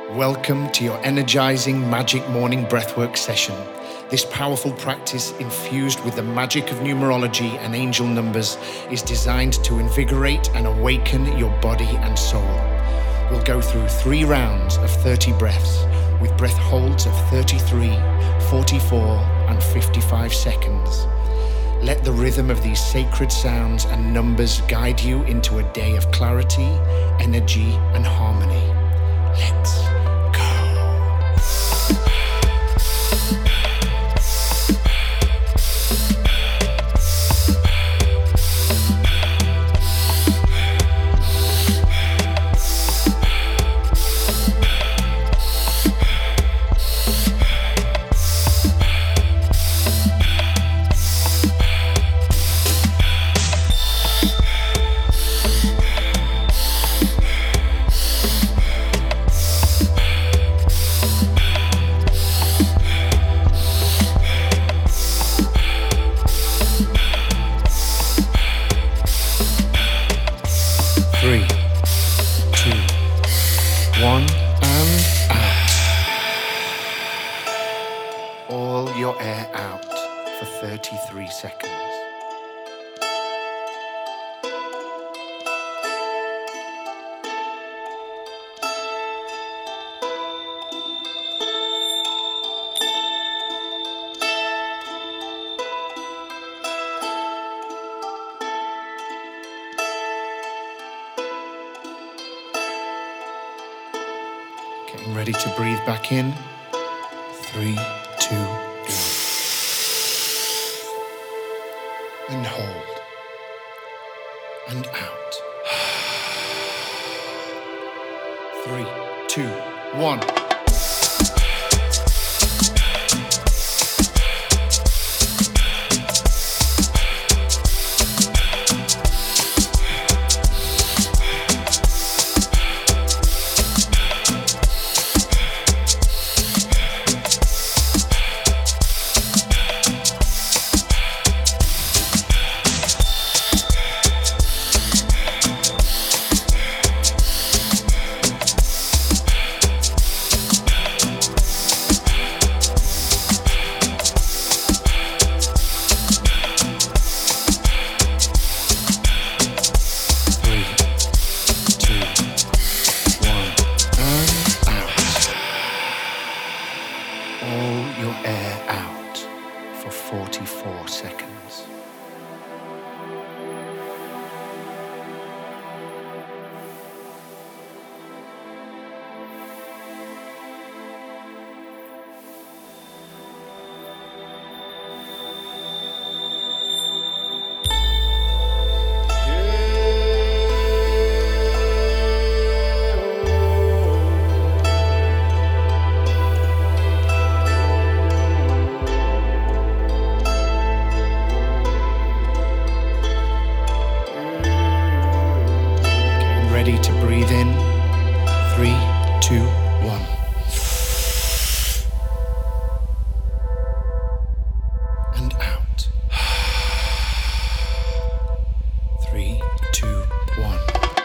Welcome to your energizing magic morning breathwork session. This powerful practice, infused with the magic of numerology and angel numbers, is designed to invigorate and awaken your body and soul. We'll go through 3 rounds of 30 breaths with breath holds of 33, 44, and 55 seconds. Let the rhythm of these sacred sounds and numbers guide you into a day of clarity, energy, and harmony. Let's go. 3, 2, 1, and out. All your air out for 33 seconds. Getting ready to breathe back in. 3, 2, 1. And hold. And out. 3, 2, 1. All your air out for 44 seconds. Ready to breathe in. 3, 2, 1. And out. 3, 2, 1.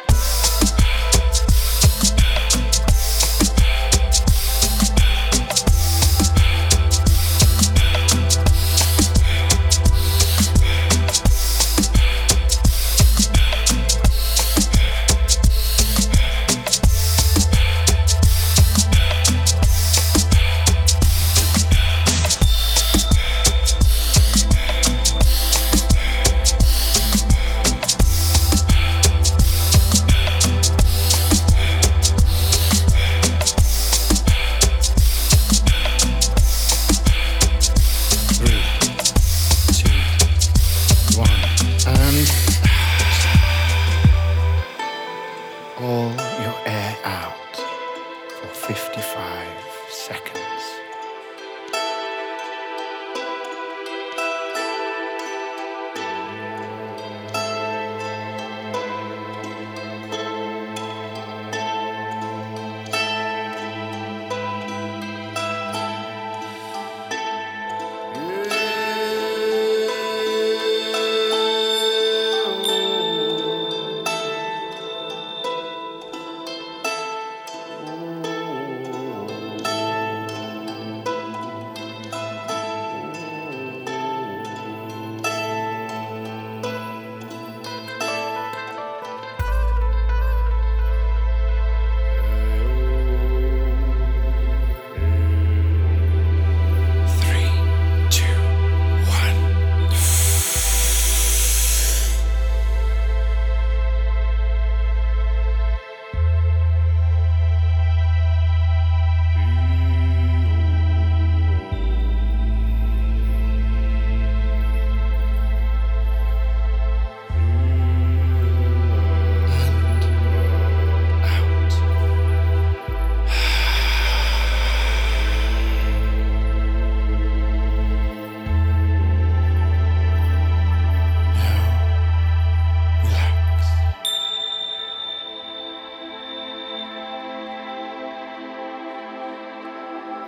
All your air out for 55 seconds.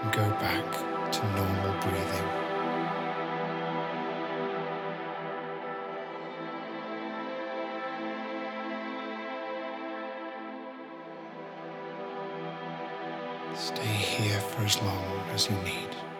and go back to normal breathing. Stay here for as long as you need.